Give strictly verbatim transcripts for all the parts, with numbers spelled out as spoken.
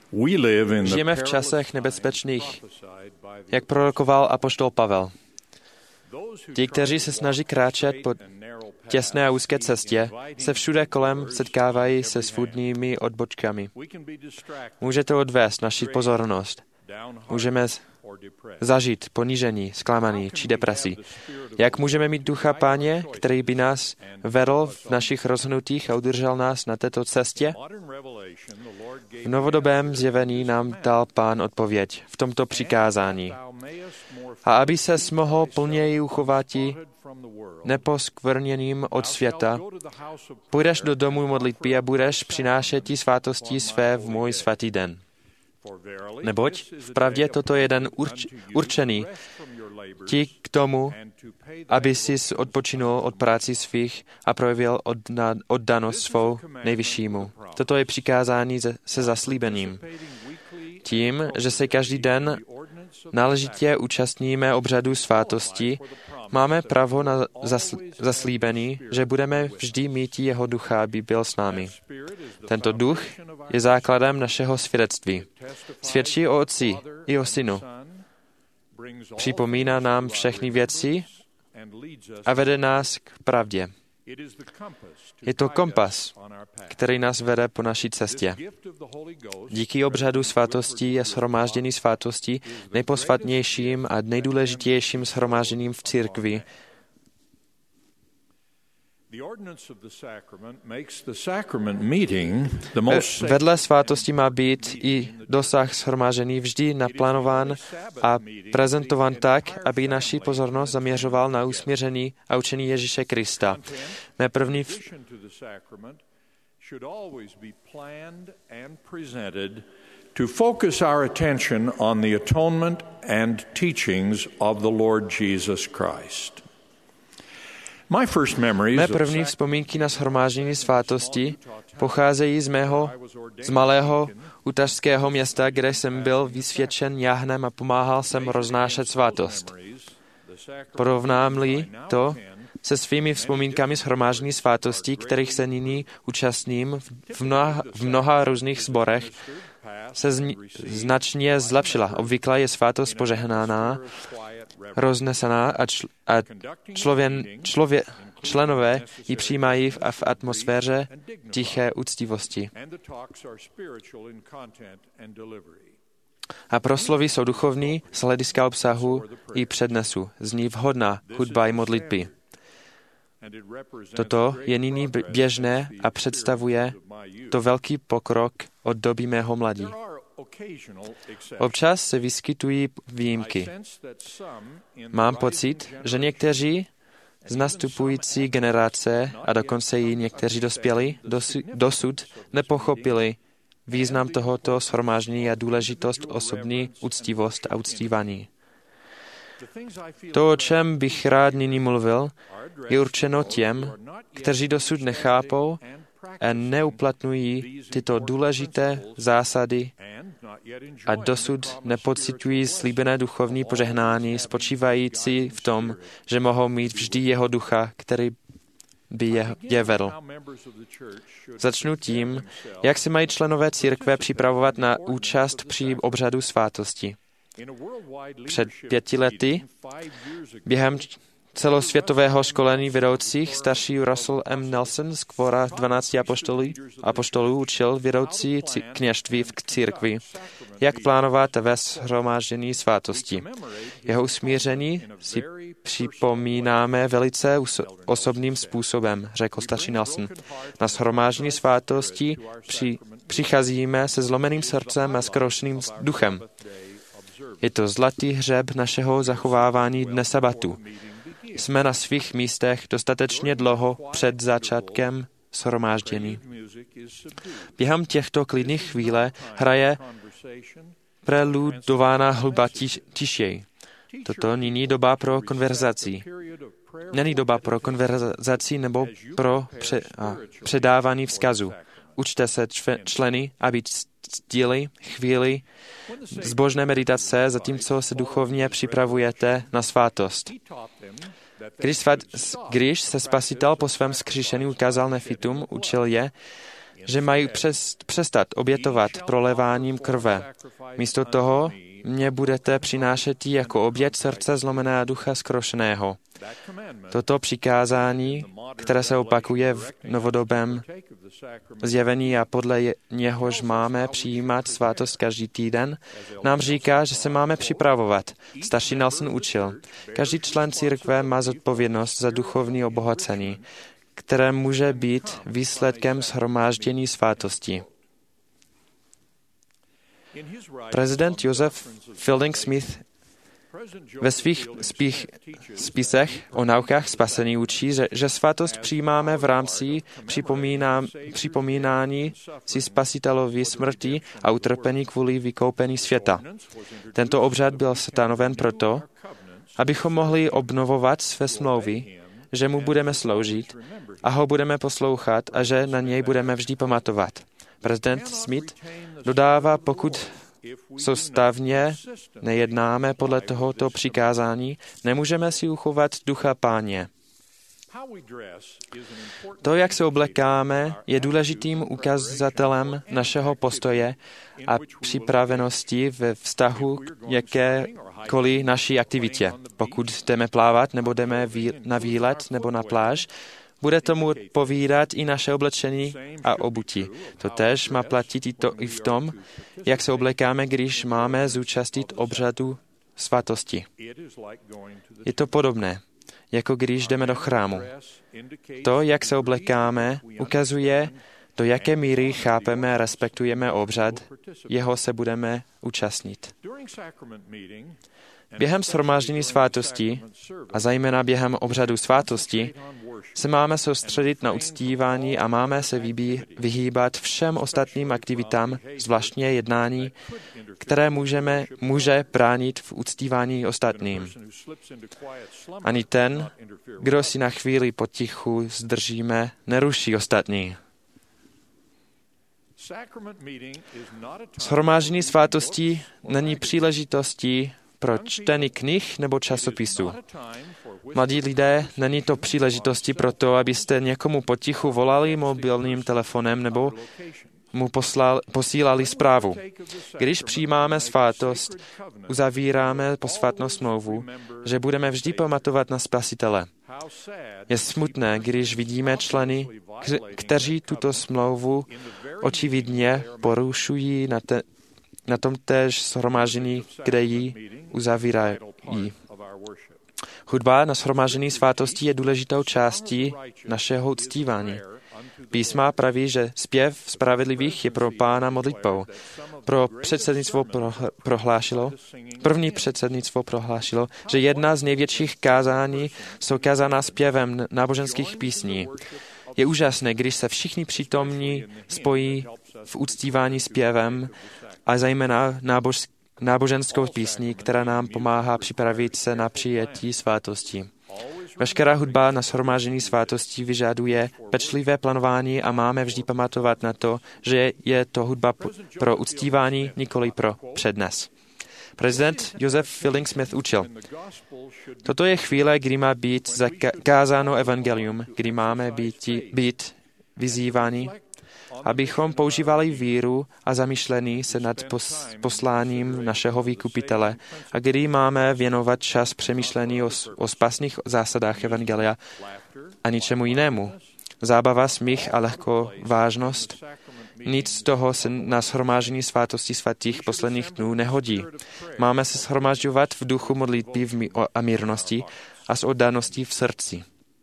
Žijeme v časech nebezpečných, jak prorokoval apoštol Pavel. Ti, kteří se snaží kráčet po těsné a úzké cestě, se všude kolem setkávají se svůdnými odbočkami. Může to odvést naši pozornost. Můžeme zažít ponížení, zklamaní či depresi. Jak můžeme mít ducha Páně, který by nás vedl v našich rozhodnutích a udržel nás na této cestě? V novodobém zjevení nám dal Pán odpověď v tomto přikázání. A aby ses mohl plněji uchovati neposkvrněným od světa, půjdeš do domu modlitby a budeš přinášet ti svátosti své v můj svatý den. Neboť vpravdě toto je den urč, určený ti k tomu, aby si odpočinul od práci svých a projevil odna, oddanost svou nejvyššímu. Toto je přikázání se zaslíbením. Tím, že se každý den náležitě účastníme obřadu svátosti, máme právo na zaslíbení, že budeme vždy mít jeho ducha, aby byl s námi. Tento duch je základem našeho svědectví. Svědčí o Otci i o Synu. Připomíná nám všechny věci a vede nás k pravdě. Je to kompas, který nás vede po naší cestě. Díky obřadu svátosti je shromáždění svátosti nejposvatnějším a nejdůležitějším shromážděním v církvi. Vedle svátosti má být i dosah shromáždění vždy naplánován a prezentován tak, aby naši pozornost zaměřoval na usmíření a učení Ježíše Krista. Mé první v... to focus our attention on the atonement and teachings of the Lord Jesus Christ. Mé první vzpomínky na shromáždění svátosti pocházejí z mého, z malého utařského města, kde jsem byl vysvědčen jáhnem a pomáhal jsem roznášet svátost. Porovnám-li to se svými vzpomínkami shromáždění svátosti, kterých se nyní účastním v mnoha, v mnoha různých sborech, se zni, značně zlepšila. Obvykle je svátost požehnaná, roznesená a, čl, a člověn, člově, členové ji přijímají v, v atmosféře tiché úctivosti. A proslovy jsou duchovní z hlediska obsahu i přednesu. Zní vhodná hudba i modlitby. Toto je nyní běžné a představuje to velký pokrok od doby mého mladí. Občas se vyskytují výjimky. Mám pocit, že někteří z nastupující generace a dokonce i někteří dospělí dosud nepochopili význam tohoto shromáždění a důležitost osobní úctivost a uctívání. To, o čem bych rád nyní mluvil, je určeno těm, kteří dosud nechápou a neuplatňují tyto důležité zásady a dosud nepocitují slíbené duchovní požehnání spočívající v tom, že mohou mít vždy jeho ducha, který by je, je vedl. Začnu tím, jak se mají členové církve připravovat na účast při obřadu svátosti. Před pěti lety, během celosvětového školení vedoucích, starší Russell M. Nelson z kvora dvanácti apoštolů, apoštolů učil vedoucí kněžství v církvi, jak plánovat ve shromáždění svátosti. Jeho usmíření si připomínáme velice osobným způsobem, řekl starší Nelson. Na shromáždění svátosti při, přicházíme se zlomeným srdcem a skroušeným duchem. Je to zlatý hřeb našeho zachovávání dne sabatu. Jsme na svých místech dostatečně dlouho před začátkem shromáždění. Během těchto klidných chvíle hraje preludována hudba tišej. Toto není doba pro konverzaci. Není doba pro konverzaci nebo pro pře- a, předávání vzkazu. Učte se členy, aby ctili chvíli zbožné meditace, zatímco se duchovně připravujete na svátost. Když, svat, když se Spasitel po svém vzkříšení ukázal nefitům, učil je, že mají přes, přestat obětovat proléváním krve. Místo toho mě budete přinášet jako oběť srdce zlomené a ducha zkrošeného. Toto přikázání, které se opakuje v novodobém zjevení a podle něhož máme přijímat svátost každý týden, nám říká, že se máme připravovat. Starší Nelson učil. Každý člen církve má zodpovědnost za duchovní obohacení, které může být výsledkem shromáždění svátosti. Prezident Joseph Fielding Smith ve svých spích, spisech o naukách spasení učí, že, že svátost přijímáme v rámci připomínání si spasitelovi smrti a utrpení kvůli vykoupení světa. Tento obřad byl stanoven proto, abychom mohli obnovovat své smlouvy, že mu budeme sloužit a ho budeme poslouchat a že na něj budeme vždy pamatovat. Prezident Smith dodává, pokud soustavně nejednáme podle tohoto přikázání, nemůžeme si uchovat ducha Páně. To, jak se oblekáme, je důležitým ukazatelem našeho postoje a připravenosti ve vztahu k jakékoliv naší aktivitě. Pokud jdeme plávat, nebo jdeme na výlet, nebo na pláž, bude tomu odpovídat i naše oblečení a obuti. To též má platit i, to, i v tom, jak se oblekáme, když máme zúčastnit obřadu svatosti. Je to podobné, jako když jdeme do chrámu. To, jak se oblekáme, ukazuje, do jaké míry chápeme a respektujeme obřad, jeho se budeme účastnit. Během shromáždění svátosti, a zejména během obřadu svátosti, se máme soustředit na uctívání a máme se vybí, vyhýbat všem ostatním aktivitám, zvláštně jednání, které můžeme, může bránit v uctívání ostatním. Ani ten, kdo si na chvíli potichu zdržíme, neruší ostatní. Shromáždění svátosti není příležitostí pro čtení knih nebo časopisů. Mladí lidé, není to příležitosti pro to, abyste někomu potichu volali mobilním telefonem nebo mu poslal, posílali zprávu. Když přijímáme svátost, uzavíráme posvátnou smlouvu, že budeme vždy pamatovat na Spasitele. Je smutné, když vidíme členy, kteří tuto smlouvu očividně porušují na, te, na tom též shromáždění, kde ji uzavírají. Hudba na shromáždění svátostí je důležitou částí našeho uctívání. Písma praví, že zpěv spravedlivých je pro Pána modlitbou. Pro předsednictvo prohlášilo, první předsednictvo prohlášilo, že jedna z největších kázání jsou kázána zpěvem náboženských písní. Je úžasné, když se všichni přítomní spojí v uctívání zpěvem a zejména nábož, náboženskou písní, která nám pomáhá připravit se na přijetí svátosti. Veškerá hudba na shromáždění svátostí vyžaduje pečlivé plánování a máme vždy pamatovat na to, že je to hudba pro uctívání, nikoli pro přednes. Prezident Joseph Fielding Smith učil. Toto je chvíle, kdy má být zakázáno evangelium, kdy máme být, být vyzýváni, abychom používali víru a zamýšlení se nad pos, posláním našeho výkupitele a kdy máme věnovat čas přemýšlení o, o spásných zásadách evangelia a ničemu jinému. Zábava, smích a lehko vážnost. Nic z toho se na shromáždění svátosti svatých posledních dnů nehodí. Máme se shromážďovat v duchu modlitby a mírnosti a s oddáností v srdci.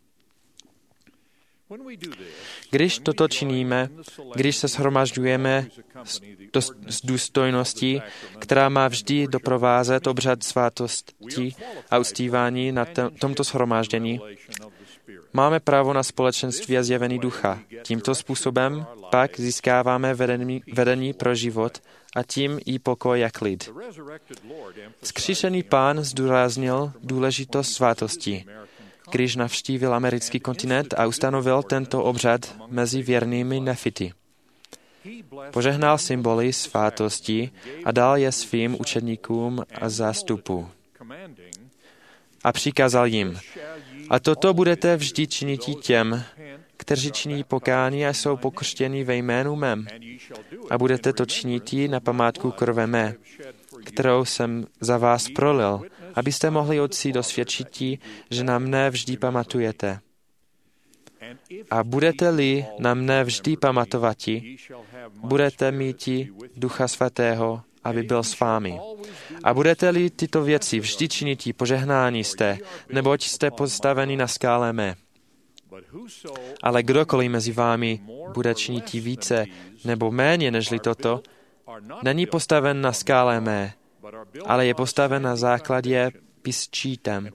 Když toto činíme, když se shromažďujeme s důstojností, která má vždy doprovázet obřad svátosti a uctívání na tomto shromáždění, máme právo na společenství a zjevení ducha. Tímto způsobem pak získáváme vedení, vedení pro život a tím i pokoj a klid. Vzkříšený Pán zdůraznil důležitost svátosti, když navštívil americký kontinent a ustanovil tento obřad mezi věrnými nefity. Požehnal symboly svátosti a dal je svým učedníkům a zástupu. A přikázal jim, a toto budete vždy činit těm, kteří činí pokání a jsou pokřtěni ve jménu mém. A budete to činit na památku krve mé, kterou jsem za vás prolil, abyste mohli Otci dosvědčit, že na mne vždy pamatujete. A budete-li na mne vždy pamatovati, budete mít Ducha Svatého, aby byl s vámi. A budete-li tyto věci vždy činit, požehnání jste, neboť jste postaveni na skále mé. Ale kdokoliv mezi vámi bude činit více nebo méně nežli toto, není postaven na skále mé, ale je postaven na základě písčítem.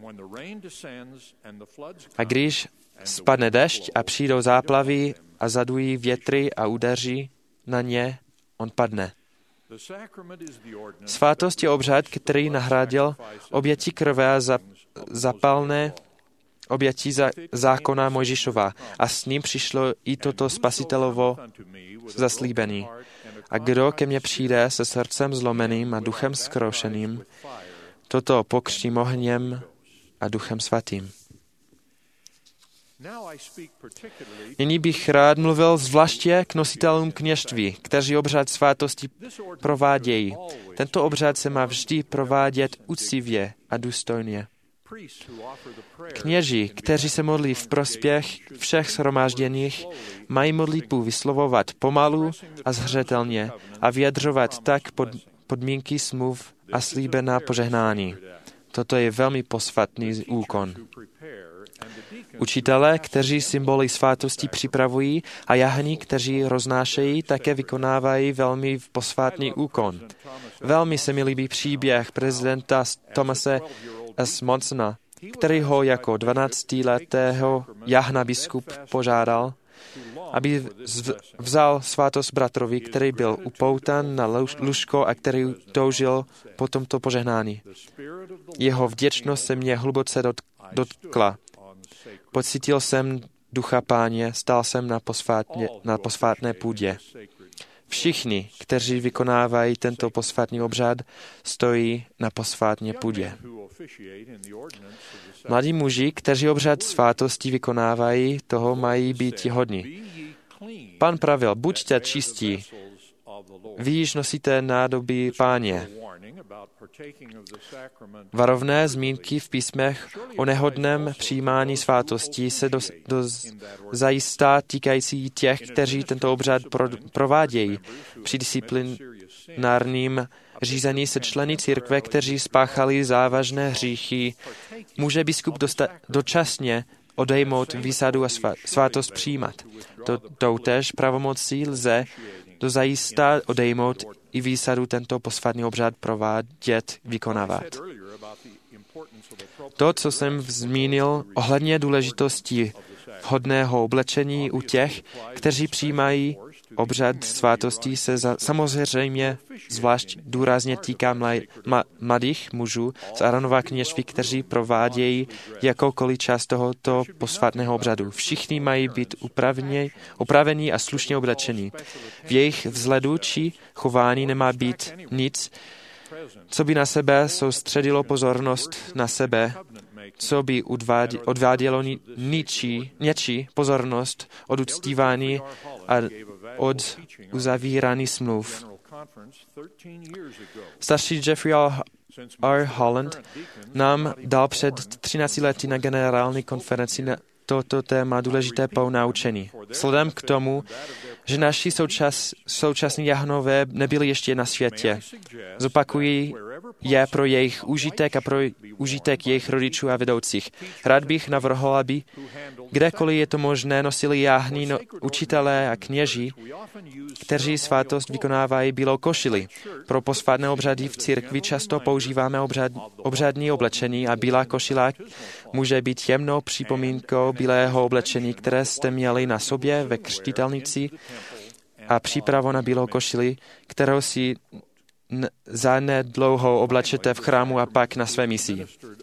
A když spadne dešť a přijdou záplavy a zadují větry a udeří na ně, on padne. Svátost je obřad, který nahradil oběti krve a zapalné oběti za, zákona Mojžišova a s ním přišlo i toto spasitelovo zaslíbení. A kdo ke mně přijde se srdcem zlomeným a duchem zkroušeným, toto pokřtím ohněm a duchem svatým. Nyní bych rád mluvil zvláště k nositelům kněžství, kteří obřad svátosti provádějí. Tento obřad se má vždy provádět uctivě a důstojně. Kněži, kteří se modlí v prospěch všech shromážděných, mají modlitbu vyslovovat pomalu a zřetelně a vyjadřovat tak pod, podmínky smluv a slíbená požehnání. Toto je velmi posvatný úkon. Učitelé, kteří symboly svátosti připravují a jahní, kteří roznášejí, také vykonávají velmi posvátný úkon. Velmi se mi líbí příběh prezidenta Thomase S. Monsona, který ho jako dvanáctiletého jahna biskup požádal, aby vzal svátost bratrovi, který byl upoutan na lůžko a který toužil po tomto požehnání. Jeho vděčnost se mě hluboce dotkla. Pocítil jsem ducha Páně, stál jsem na, posvátně, na posvátné půdě. Všichni, kteří vykonávají tento posvátný obřad, stojí na posvátné půdě. Mladí muži, kteří obřad svátosti vykonávají, toho mají být hodní. Pan pravil, buďte čistí, vy již nosíte nádoby Páně. Varovné zmínky v písmech o nehodném přijímání svátosti se do, do zajistá týkající těch, kteří tento obřad pro, provádějí. Při disciplinárním řízení se členy církve, kteří spáchali závažné hříchy, může biskup dosta, dočasně odejmout výsadu a svátost přijímat. To, toutéž pravomocí lze dozajista odejmout i výsadu tento posvátný obřad provádět, vykonávat. To, co jsem zmínil ohledně důležitosti vhodného oblečení u těch, kteří přijímají obřad svátosti, se za, samozřejmě zvlášť důrazně týká mlaj, ma, mladých mužů z Aaronova kněžství, kteří provádějí jakoukoliv část tohoto posvátného obřadu. Všichni mají být upraveni, upravení a slušně oblečení. V jejich vzhledu či chování nemá být nic, co by na sebe soustředilo pozornost na sebe, co by odvádělo ničí, něčí pozornost od uctívání a od uzavírání smluv. Starší Jeffrey R. Holland nám dal před třinácti lety na generální konferenci na toto téma důležité ponaučení. Vzhledem k tomu, že naši součas, současní jahnové nebyli ještě na světě. Zopakují je pro jejich užitek a pro užitek jejich rodičů a vedoucích. Rád bych navrhl, aby kdekoliv je to možné, nosili jáhny no, učitelé a kněži, kteří svátost vykonávají bílou košili. Pro posvátné obřady v církvi často používáme obřad, obřadní oblečení a bílá košila může být jemnou připomínkou bílého oblečení, které jste měli na sobě ve křtitelnici a přípravu na bílou košili, kterou si zanedlouho oblečete v chrámu a pak na své misi.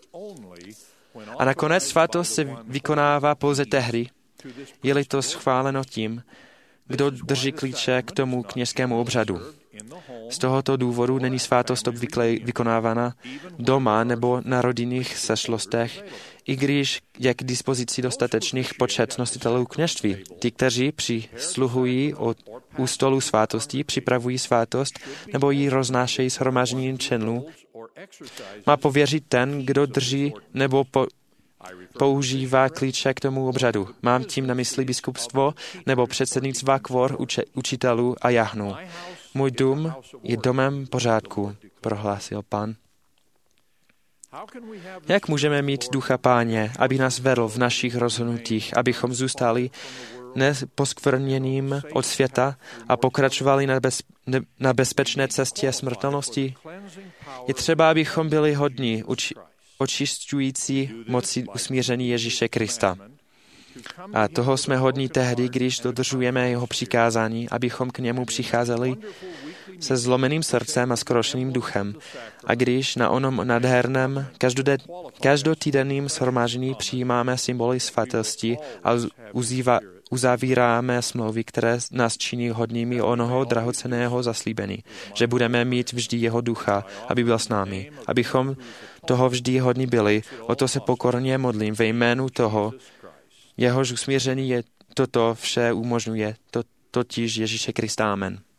A nakonec svátost se vykonává pouze tehdy, je-li to schváleno tím, kdo drží klíče k tomu kněžskému obřadu. Z tohoto důvodu není svátost obvykle vykonávána doma nebo na rodinných sešlostech, i když je k dispozici dostatečných počet nositelů kněžství. Ti, kteří přisluhují od, u stolu svátostí, připravují svátost nebo ji roznášejí shromážděním členů, má pověřit ten, kdo drží nebo po, používá klíče k tomu obřadu. Mám tím na mysli biskupstvo nebo předsednictva kvor uče, učitelů a jahnu. Můj dům je domem pořádku, prohlásil Pán. Jak můžeme mít ducha Páně, aby nás vedl v našich rozhodnutích, abychom zůstali neposkvrněným od světa a pokračovali na, bez, ne, na bezpečné cestě smrtelnosti? Je třeba, abychom byli hodní uči, očišťující moci usmíření Ježíše Krista. A toho jsme hodní tehdy, když dodržujeme jeho přikázání, abychom k němu přicházeli se zlomeným srdcem a skrošeným duchem. A když na onom nádherném každotýdenním shromáždění přijímáme symboly svatosti a uzýva, uzavíráme smlouvy, které nás činí hodnými onoho drahocenného zaslíbení, že budeme mít vždy jeho ducha, aby byl s námi, abychom toho vždy hodní byli. O to se pokorně modlím ve jménu toho, jehož usmíření je toto vše umožňuje, to, totiž Ježíše Krista. Amen.